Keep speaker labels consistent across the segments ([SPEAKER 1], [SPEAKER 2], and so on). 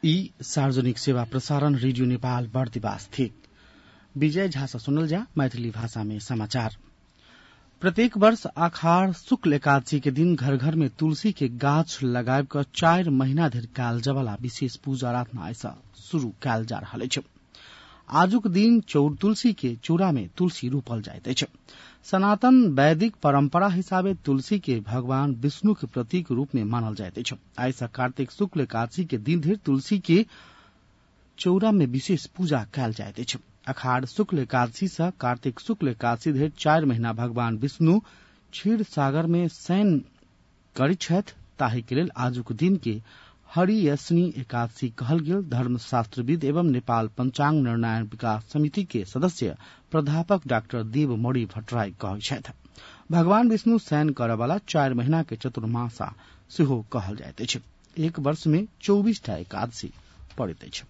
[SPEAKER 1] ई सार्वजनिक सेवा प्रसारण रेडियो नेपाल बर्दिवास थिक। विजय झा से सुनल जा मैथिली भाषा में समाचार। प्रत्येक वर्ष आषाढ़ शुक्ल एकादशी के दिन घर घर में तुलसी के गाछ लगाब क 4 महीना धरि काल जबला विशेष पूजा आराधना ऐसा शुरू कयल जा रहल अछि। आजुक दिन तुलसी के चूड़ा में तुलसी रोपल जाइत अछि। सनातन वैदिक परंपरा हिसाबे तुलसी के भगवान विष्णु के प्रतीक रूप में मानल जाइत अछि। आइसा कार्तिक शुक्ल एकादशी के दिन धरि तुलसी के चौरा में विशेष पूजा कयल जाइत अछि। आषाढ़ शुक्ल एकादशी से कार्तिक शुक्ल एकादशी धरि 4 महीना भगवान विष्णु क्षीर सागर में शयन करैत छथि। ताहि के लेल आजुक दिन के हरियशनी एकादशी कहल गेल। धर्मशास्त्रविद एवं नेपाल पंचांग निर्णय विकास समिति के सदस्य प्राध्यापक डाक्टर देवमणि भट्टराई कहै छथि। भगवान विष्णु शयन करय वाला 4 महीना के चतुर्मासा सेहो कहल जाइत अछि। एक वर्ष में 24 टा एकादशी पड़ैत अछि।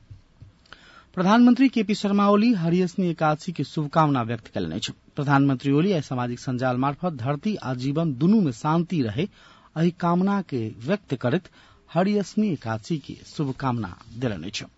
[SPEAKER 1] प्रधानमंत्री केपी शर्मा ओली हरियशनी एकादशी के शुभकामना व्यक्त कयलनि अछि। प्रधानमंत्री ओली आई सामाजिक संजाल मार्फत धरती आ जीवन दुनू में शांति रहे एहि कामना के व्यक्त करैत हरियशनी एकादशी के शुभकामना देलनि अछि।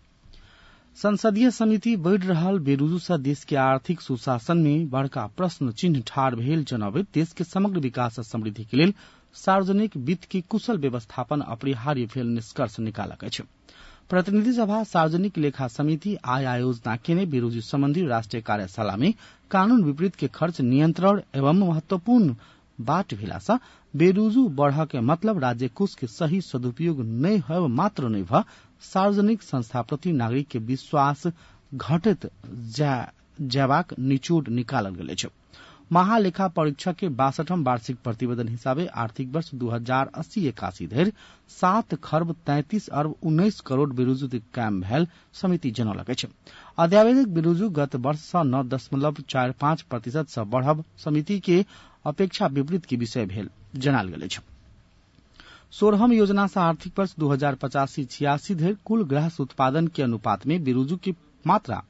[SPEAKER 1] संसदीय समिति बढ़ि रहल बेरोजू से देश के आर्थिक सुशासन में बड़का प्रश्न चिन्ह ठाढ़ भेल जनबैत देश के समग्र विकास आ समृद्धि के लेल सार्वजनिक वित्त के कुशल व्यवस्थापन अपरिहार्य भेल निष्कर्ष निकालक अछि। प्रतिनिधि सभा सार्वजनिक लेखा समिति आय आयोजना केने बेरोजू संबंधी राष्ट्रीय कार्यशाला में कानून विपरीत के खर्च नियंत्रण एवं महत्वपूर्ण बाट भेला से बेरोजू बढ़ के मतलब राज्य कोष के सही सदुपयोग नहीं होब मात्र नहीं भ सार्वजनिक संस्था प्रति नागरिक के विश्वास घटत जयबाक निचोड़ निकालल गेल अछि। महालेखा परीक्षक के 62वां वार्षिक प्रतिवेदन हिसाबे आर्थिक वर्ष 2080-81 धरि 7 खर्ब 33 अरब 19 करोड़ बेरोजू कायम भेल समिति जनौलक अछि। अत्यावधिक बेरोजू गत वर्ष से 9.45% से बढ़ब समिति के अपेक्षा विपरीत के विषय भेल जनाल गेल अछि। 16हम योजना से आर्थिक वर्ष 2085-86 धरि कुल गृहस्थ उत्पादन के अनुपात में बेरोजू की मात्रा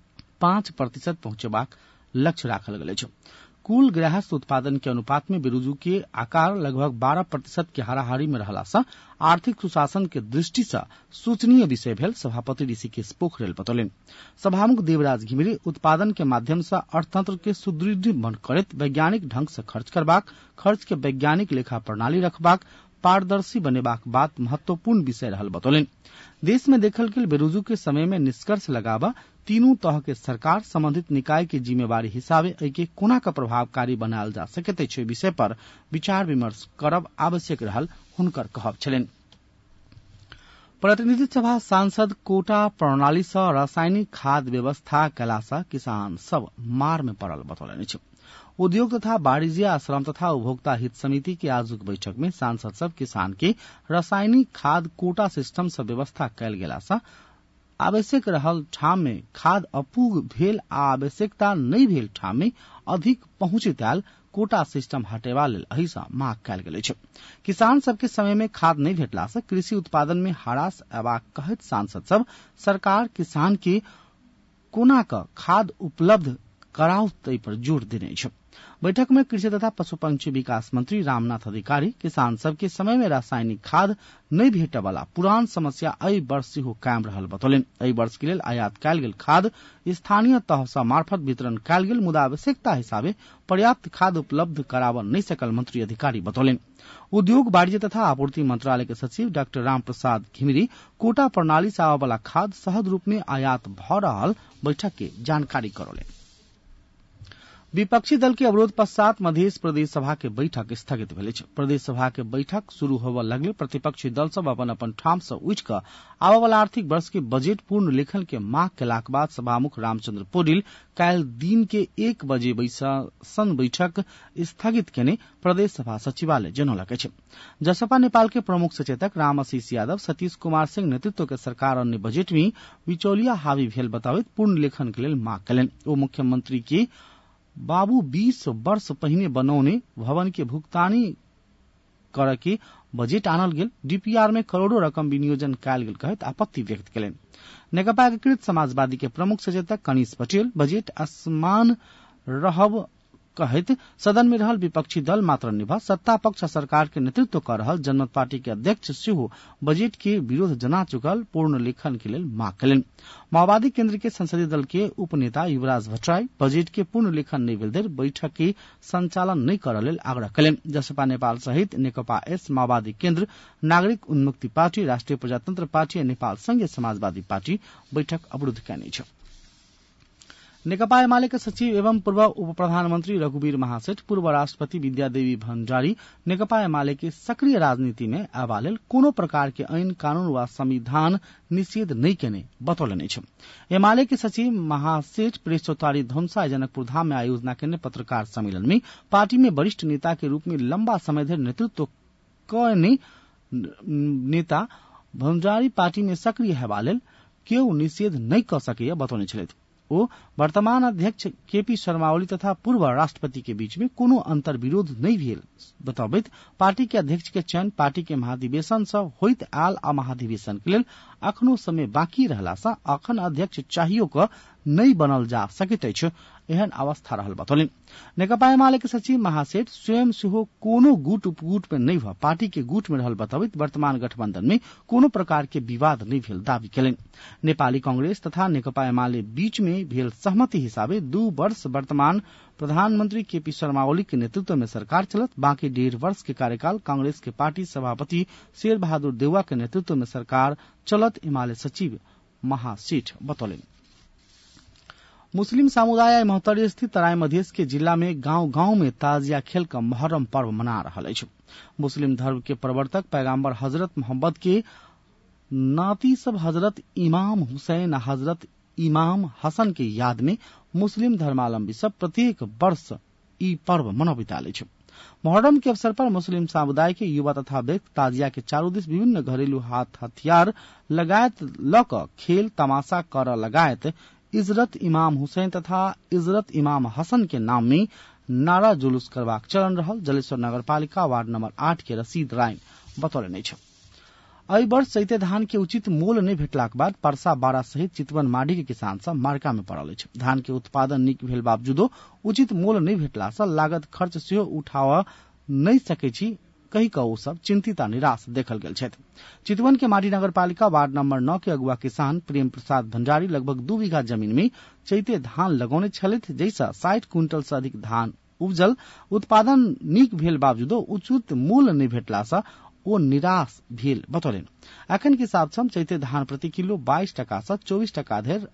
[SPEAKER 1] 5% पहुंचेबाक लक्ष्य राखल गेल अछि। कुल गृहस्थ उत्पादन के अनुपात में बेरोजू के आकार लगभग 12% के हाराहारी में रहला से आर्थिक सुशासन के दृष्टि से सोचनीय विषय भेल सभापति ऋषिकेश पोखरेल बतौलनि। सभामुख देवराज घिमिरे उत्पादन के माध्यम से अर्थतंत्र के सुदृढ़ करैत वैज्ञानिक ढंग से खर्च करबाक, खर्च के वैज्ञानिक लेखा प्रणाली रखबाक, पारदर्शी बनेबाक बात महत्वपूर्ण विषय रहल बतौलनि। देश में देखल गेल बेरोजू के समय में निष्कर्ष लगाबा तीनों तह के सरकार संबंधित निकाय के जिम्मेवारी हिसाबे एके कोना का प्रभावकारी बनायल जा सकैत अछि विषय पर विचार विमर्श करब आवश्यक रहल हुनकर कहब छलनि। प्रतिनिधि सभा सांसद कोटा प्रणाली से रासायनिक खाद व्यवस्था कयला से किसान सब मार में पड़ल बतौलनि अछि। उद्योग तथा वाणिज्य श्रम तथा उपभोक्ता हित समिति के आजुक बैठक में सांसद सब किसान के रासायनिक खाद कोटा सिस्टम से व्यवस्था कयल गेला से आवश्यक रहल ठाम में खाद अपूग भेल आ आवश्यकता नहीं भेल ठाम में अधिक पहुंचैत आयल कोटा सिस्टम हटेबा लेल एहि से मांग कयल गेल अछि। किसान सबके समय में खाद नहीं भेटला से कृषि उत्पादन में हरास अयबाक कहैत सांसद सब सरकार किसान के कोना क खाद उपलब्ध कराउ तै पर जोर देने अछि। बैठक में कृषि तथा पशुपक्षी विकास मंत्री रामनाथ अधिकारी किसान सब के समय में रासायनिक खाद नहीं भेटे वाला पुरान समस्या एहि वर्ष सेहो कायम रहल बतौलनि। एहि वर्ष के लेल आयात कयल गेल खाद स्थानीय तह सँ मार्फत वितरण कयल गेल मुदा आवश्यकता हिसाबे पर्याप्त खाद उपलब्ध कराबल नहीं सकल मंत्री अधिकारी बतौलनि। उद्योग वाणिज्य तथा आपूर्ति मंत्रालय के सचिव डॉक्टर रामप्रसाद घिमिरे कोटा प्रणाली से आबय वाला खाद सहज रूप में आयात भ रहल बैठक के जानकारी करौलनि। विपक्षी दल के अवरोध पश्चात मध्य प्रदेश सभा के बैठक स्थगित भेल अछि। प्रदेश सभा के बैठक शुरू होबय लगले प्रतिपक्षी दल सब अपन अपन ठाम से उठि कऽ आबय वाला आर्थिक वर्ष के बजट पूर्ण लेखन के मांग केलाक बाद सभामुख रामचंद्र पौडेल काल्हि दिन के 1 बजे बैसन बैठक स्थगित केने प्रदेश सभा सचिवालय जनौलक अछि। जसपा नेपाल के प्रमुख सचेतक रामाशीष यादव सतीश कुमार सिंह नेतृत्व के सरकार अन्य बजट में बिचौलिया हावी भेल बताबैत पूर्ण लेखन के लेल मांग कयलनि। ओ मुख्यमंत्री के बाबू 20 वर्ष पहिने बनौने भवन के भुगतानी कर के बजट आनल गेल, डीपीआर में करोड़ों रकम विनियोजन कयल गेल कहैत आपत्ति व्यक्त कयलनि। नेकपा एकीकृत समाजवादी के प्रमुख सचेतक कनीश पटेल बजट असमान रहब कहत सदन में रहल विपक्षी दल मात्र निभा सत्ता पक्ष सरकार के नेतृत्व कर रहल जनमत पार्टी के अध्यक्ष सेहो बजट के विरोध जना चुकल पूर्ण लेखन के लेल मांग कयलनि। माओवादी केंद्र के संसदीय दल के उपनेता युवराज भट्टराई बजट के पूर्ण लेखन नहीं भेल देर बैठक के संचालन नहीं करल लेल आग्रह कयलनि। जसपा नेपाल सहित नेकपा एस, माओवादी केंद्र, नागरिक उन्मुक्ति पार्टी, राष्ट्रिय प्रजातन्त्र पार्टी आ नेपाल संघीय समाजवादी पार्टी बैठक अवरुद्ध कयने छ। नेकपा एमाले के सचिव एवं पूर्व उप प्रधानमंत्री रघुवीर महासेठ, पूर्व राष्ट्रपति विद्यादेवी भण्डारी नेकपा एमाले के सक्रिय राजनीति में आबा लेल कोनो प्रकार के ऐन कानून वा संविधान निषेध नहीं केने बतौलने छ। एमाले के सचिव महासेठ प्रेस चौतारी धौमसा जनकपुर धाम में आयोजना केने पत्रकार सम्मेलन में पार्टी में वरिष्ठ नेता के रूप में लंबा समय धरि नेतृत्व कयने नेता भण्डारी पार्टी में सक्रिय हेबा लेल केओ निषेध नहीं क सकैया बतौने छलथि। ओ वर्तमान अध्यक्ष केपी शर्मा ओली तथा पूर्व राष्ट्रपति के बीच में कोनो अंतर विरोध नहीं भेल बताबैत पार्टी के अध्यक्ष के चयन पार्टी के महाधिवेशन से होइत आल आ महाधिवेशन के लेल अखनो समय बाकी रहला सा अखन अध्यक्ष चाहियो क नहीं बनल जा सकैत अछि एहन अवस्था रहल बतौलनि। नेकपा एमाले के सचिव महासेठ स्वयं सेहो कोनो गुट उपगुट में नहीं भ पार्टी के गुट में रहल बताबैत वर्तमान गठबंधन में कोनो प्रकार के विवाद नहीं भेल दावी कयलनि। नेपाली कांग्रेस तथा नेकपा एमाले बीच में भेल सहमति हिसाबे 2 वर्ष वर्तमान प्रधानमंत्री केपी शर्मा ओली के नेतृत्व में सरकार चलत, बाकी 1.5 वर्ष के कार्यकाल कांग्रेस के पार्टी सभापति शेर बहादुर देउवा के नेतृत्व में सरकार चलत एमाले सचिव महासेठ बतौलनि। मुस्लिम समुदाय महोत्तरी स्थित तराई मधेश के जिला में गांव गांव में ताजिया खेल का मुहर्रम पर्व मना रहा है। मुस्लिम धर्म के प्रवर्तक पैगम्बर हजरत मोहम्मद के नाती सब हजरत इमाम हुसैन हजरत इमाम हसन के याद में मुस्लिम धर्मावलंबी सब प्रत्येक वर्ष ई पर्व मनाबिताले छ। मुहर्रम के अवसर पर मुस्लिम समुदाय के युवा तथा व्यक्ति ताजिया के चारों दिस विभिन्न घरेलू हाथ हथियार लगायत लक खेल तमाशा कर लगायत इजरत इमाम हुसैन तथा इजरत इमाम हसन के नाम में नारा जुलूस करबाक चलन रहल। जलेश्वर नगरपालिका वार्ड नंबर 8 के रशीद राय बतौलनि छ। एहि वर्ष चैते धान के उचित मोल नहीं भेटलाक बाद परसा बारा सहित चितवन माडी के किसान सब मार्का में पड़ल अछि। धान के उत्पादन नीक भेल बावजूदो उचित मोल नहीं भेटला सँ लागत खर्च सेहो उठाव नहीं सकै छी कही का ओ सब चिंतित आ निराश देखल गेल छथि। चितवन के माडी नगरपालिका वार्ड नंबर 9 के अगुआ किसान प्रेम प्रसाद भंडारी लगभग 2 बीघा जमीन में चैते धान लगौने छलथि, जैसा 60 क्विंटल से अधिक धान उपजल। उत्पादन नीक भेल बावजूदो उचित मूल नहीं भेटला सँ ओ निराश भेल बतौलनि। अखन के हिसाब सँ चैते धान प्रति किलो 22 टका से 24 टका धरि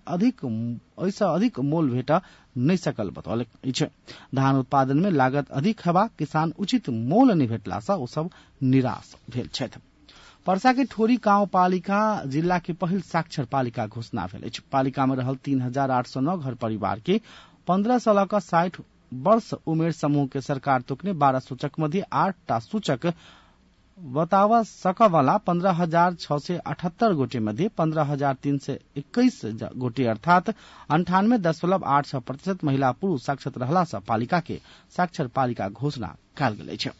[SPEAKER 1] अधिक मोल भेट नहीं सकल बतौलनि। धान उत्पादन में लागत अधिक हेबा किसान उचित मोल नहीं भेटला सँ ओ सब निराश भेल छथि। परसा के ठोरी गांव पालिका जिला के पहिल साक्षर पालिका घोषणा भेल अछि। पालिका में रहल 3809 घर परिवार के 15 से लऽ 60 वर्ष उमेर समूह के सरकार तोकने 12 सूचक मध्ये 8 टा सूचक बतावा सकवाला 15,678 गोटे मध्ये 15,321 गोटे अर्थात 98.86% महिला पुरुष साक्षर रहला सँ पालिका के साक्षर पालिका घोषणा कयल गेल अछि।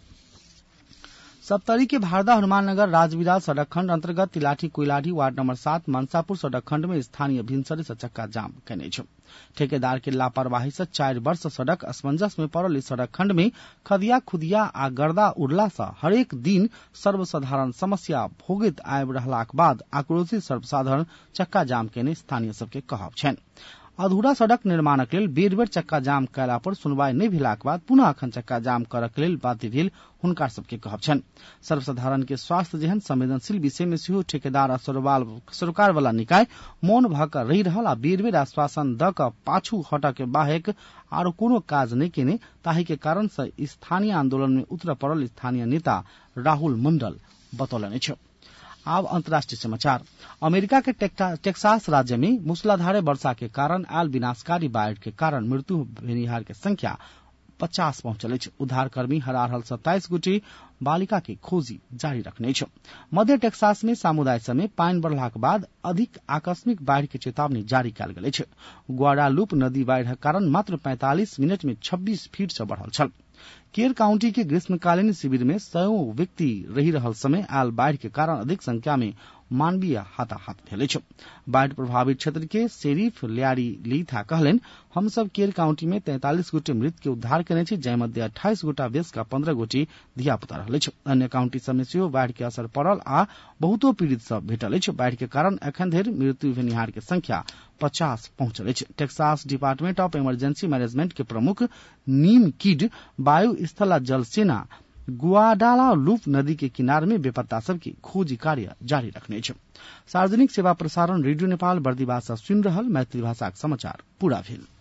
[SPEAKER 1] सप्तरी के भारदा हनुमाननगर राजविराज सड़क खंड अंतर्गत तिलाठी कोइलाठी वार्ड नंबर 7 मनसापुर सड़क खंड में स्थानीय भिनसरे से चक्का जाम कयने छ। ठेकेदार के लापरवाही से 4 वर्ष सड़क असमंजस में पड़ल इस सड़क खंड में खदिया खुदिया आ गर्दा उड़ला से हरेक दिन सर्वसाधारण समस्या भोगैत आबि रहलाक बाद आक्रोशित सर्वसाधारण चक्का जाम केने स्थानीय सबके कहब छनि। अधूरा सड़क निर्माणक लेल बेर बेर चक्का जाम कयला पर सुनवाई नहीं भेलाक बाद पुनः अखन चक्का जाम करक लेल बाध्य भेल हुनका सबके कहब छनि। सर्वसाधारण के स्वास्थ्य जेहन संवेदनशील विषय में सेहो ठेकेदार आ सरोकार वाला निकाय मौन भऽ कऽ रहि रहल आ बेर बेर आश्वासन दऽ कऽ पाछू हटऽ के बाहेक आरो कोनो काज नहीं केने, ताहि के कारण से स्थानीय आंदोलन में उतर पड़ल स्थानीय नेता राहुल मंडल बतौलनि छ। अब अंतर्राष्ट्रीय समाचार। अमेरिका के टेक्सास राज्य में मूसलाधारे वर्षा के कारण आयल विनाशकारी बाढ़ के कारण मृत्यु भेनिहार के संख्या 50 पहुंचल अछि। उद्धारकर्मी हरा रहल 27 गोटे बालिका के खोजी जारी रखने छ। मध्य टेक्सास में समुदाय समेत पानि बढ़लाक बाद अधिक आकस्मिक बाढ़ के चेतावनी जारी कयल गेल अछि। ग्वाडालूप नदी बाढ़िक कारण मात्र 45 मिनट में 26 फीट से बढ़ल छल। केर काउंटी के ग्रीष्मकालीन शिविर में 100 व्यक्ति रही रहल समय आयल बाढ़ के कारण अधिक संख्या में मानवीय हाथाहाथ भेल अछि। बाढ़ प्रभावित क्षेत्र के शेरिफ ल्यारी लीथा कहलेन, हम सब केर काउंटी में 43 गोटे मृत के उद्धार केने छी, जय मध्य 28 गोटा बेसका 15 गोटी धिया पुता रहल अछि। अन्य काउंटी सब में सेहो बाढ़ के असर पड़ल आ बहुतो पीड़ित सब भेटल अछि। बाढ़ के कारण एखन धरि मृत्यु भेनिहार के संख्या 50 पहुंचल अछि। Texas Department of Emergency Management के प्रमुख नीम किड वायु स्थल आ जल सेना गुआडालालूप नदी के किनार में बेपत्ता सबके खोजी कार्य जारी रखने छै। सार्वजनिक सेवा प्रसारण रेडियो नेपाल बर्दिवास सुनि रहल मैथिली भाषाक समाचार पूरा भेल।